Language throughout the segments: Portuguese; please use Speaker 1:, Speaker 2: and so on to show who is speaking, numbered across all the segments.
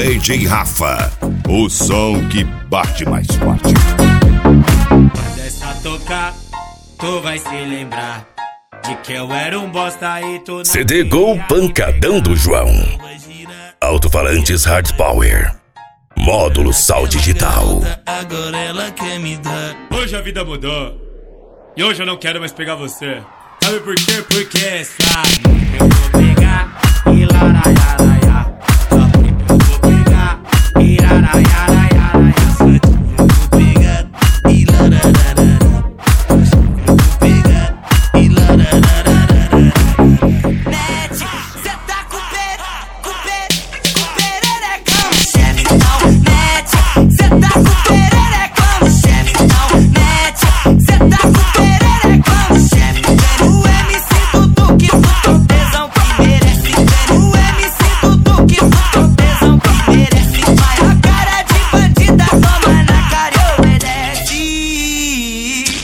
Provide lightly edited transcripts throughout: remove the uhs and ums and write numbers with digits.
Speaker 1: DJ Rafa, o som que bate mais forte.
Speaker 2: Quando essa tocar, tu vai se lembrar de que eu era um bosta e tu não
Speaker 1: CD Gol Pancadão do João. Alto-falantes Hard Power. Módulo Sal Digital.
Speaker 2: Agora ela quer me dar. Hoje a vida mudou e hoje eu não quero mais pegar você. Sabe por quê? Porque sabe que eu vou pegar e laraiaraia. Sabe que eu vou pegar e laraiaraia. Sabe que eu vou pegar e laraiaraia. Sabe que eu vou pegar e laraiaraia.
Speaker 3: Mete, cê tá com pererecão. Chefe não mete, cê tá com pererecão. Chefe não mete, cê tá com pererecão. Chefe vem no MC Dudu que botou tesão que merece. Vem no MC Dudu que botou tesão que merece. Vai a cara de bandida, toma na cara e obedece.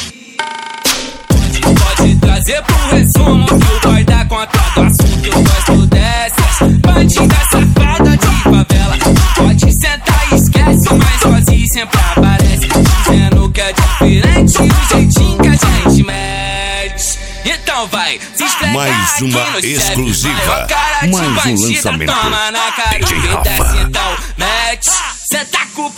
Speaker 4: Pode trazer pro resumo que o boy dá conta do assunto. Eu gosto dessas bandida safada de favela. Pode sentar e esquece, mas quase sempre aparece dizendo que é diferente o jeitinho que a gente mete. Então vai, se esfregar
Speaker 1: Mais uma
Speaker 4: aqui no
Speaker 1: exclusiva.
Speaker 4: chefe. Maior cara de
Speaker 1: Mais um
Speaker 4: bandida,
Speaker 1: lançamento.
Speaker 4: toma na cara
Speaker 1: DJ
Speaker 4: e
Speaker 1: Rafa.
Speaker 4: desce, então mete. Senta com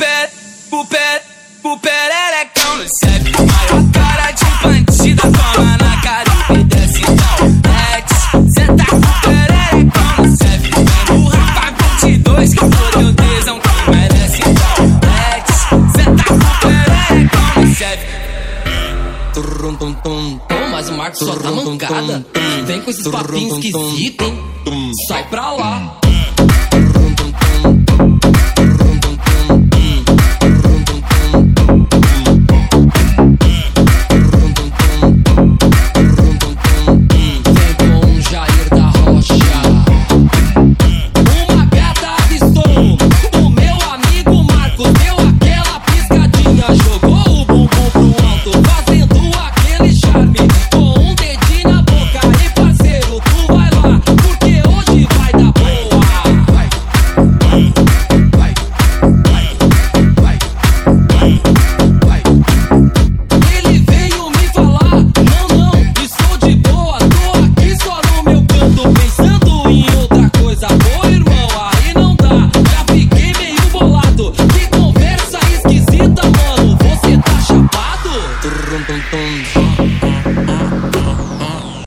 Speaker 4: o pererecão no chefe. Maior cara de bandida, toma na cara e desce, então mete. Senta com o pererecão no chefe. Vem no Rafa 22 que fodeu tesão que merece, então mete. Senta com o pererecão no chefe.
Speaker 5: Mas o Marcos só tá mancada. Vem com esses papinhos esquisitos, hein? Sai pra lá. Vem com o Jair da Rocha. Uma gata avistou o meu amigo Marcos. Deu aquela piscadinha, jogou o bumbum pro alto, fazendo aquele charme com um dedinho na boca. E parceiro, tu vai lá, porque hoje vai dar boa. Ele veio me falar, não, estou de boa, tô aqui só no meu canto, pensando em outra coisa. Pô, irmão, aí não dá, já fiquei meio bolado. Que conversa esquisita, mano, você tá chapado?